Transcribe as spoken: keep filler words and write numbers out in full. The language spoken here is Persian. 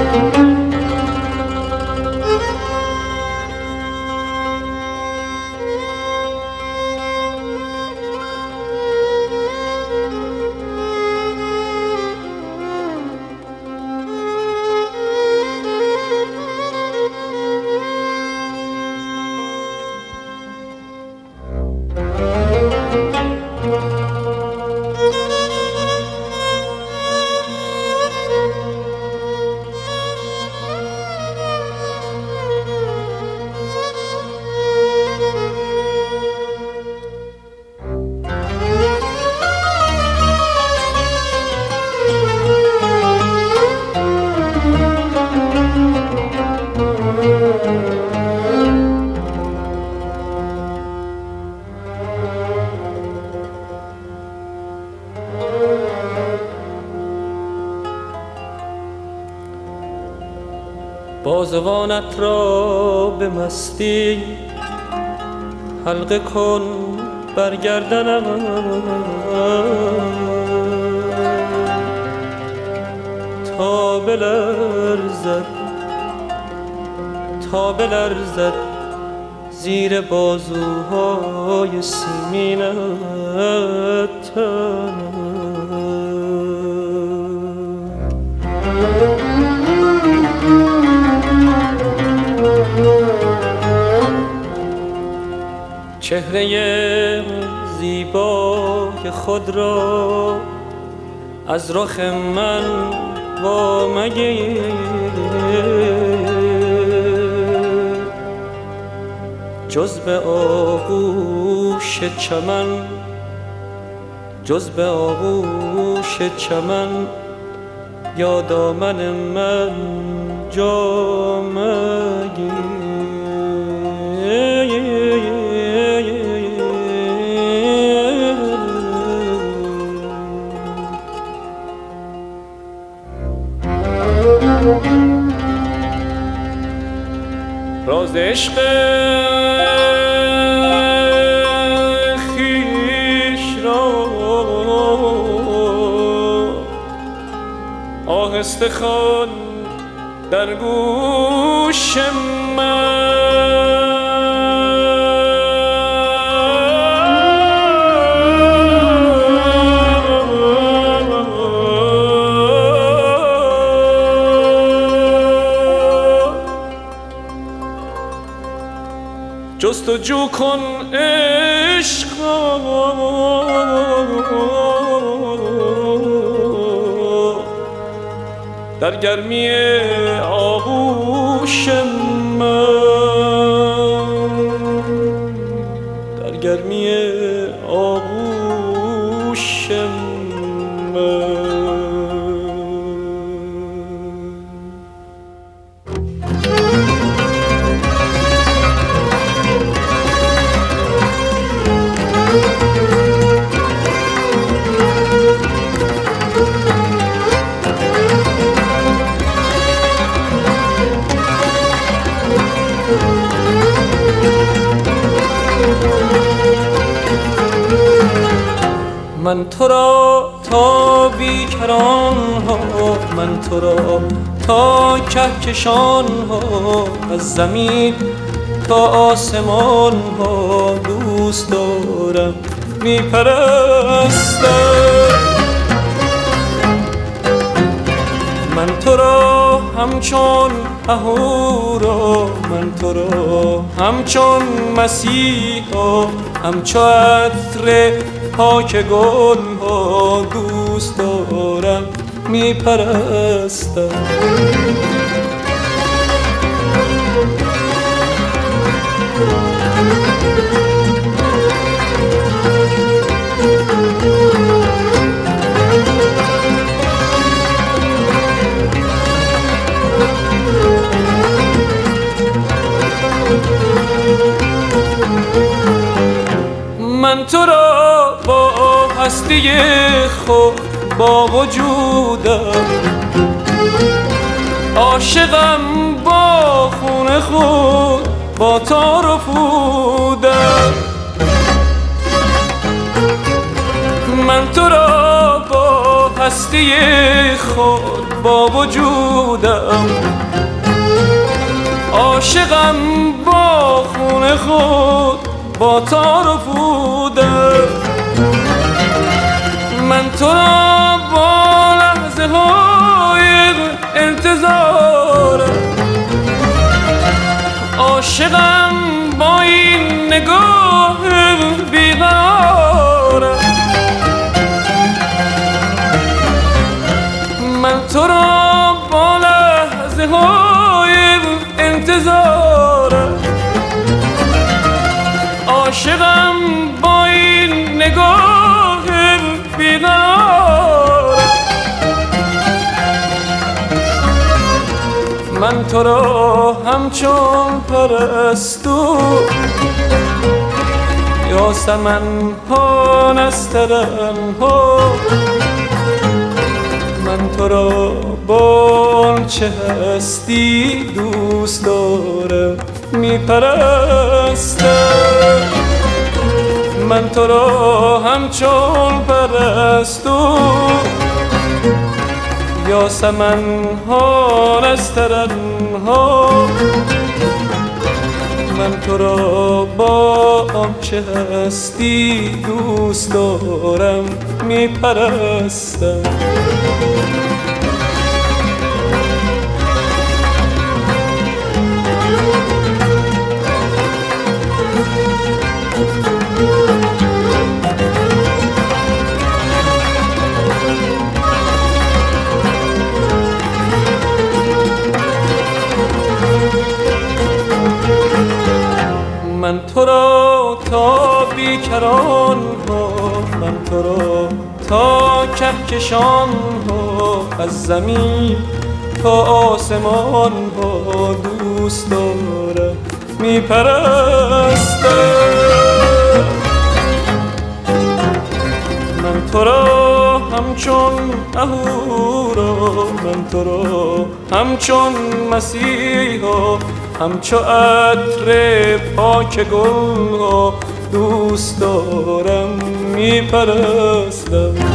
بازوانت را به مستی حلقه کن بر گردنم، تا بلرزد تا بلرزد زیر بازوهای سیمینت تنم. چهره زیبای خود را از رخ من وا مگیر، جز به آغوش چمن جز به آغوش چمن یا دامن من جا مگیر. راز عشق خویش را آهسته خوان در گوش من، جستجو کن عشقا در گرمی آغوش من، در گرمی آغوش من. من تو را تا بیکران ها، من تو را تا کهکشان ها، از زمین تا آسمان ها دوست دارم میپرستم. من تو را همچون اهورا، من تو را همچون مسیحا، همچون عطر پاک گل ها دوست دارم میپرستم. من تو را با هستی خود با وجودم، عاشقم با خون خود با تار و پودم. من تو را با هستی خود با وجودم، عاشقم با خون خود با تار و پودم. من تو را با لحظه های انتظارم، عاشقم با این نگاه بیقرارم. من تو را با لحظه های انتظارم، عاشقم با این نگاه بیقرارم. من تو را همچون پرستو یاسمن ها نسترن ها، من تو را با چه هستی دوست دارم میپرستم. من تو را همچون پرستو یاسمن ها نسترن ها، من تو را با آنچه هستی دوست دارم میپرستم. من تو را تا بیکران ها، من تو را تا کهکشان ها، از زمین تا آسمان ها دوست دارم میپرستم. من تو را همچون اهورا، من تو را همچون مسیحا، همچو عطر پاک گل ها دوست دارم میپرستم.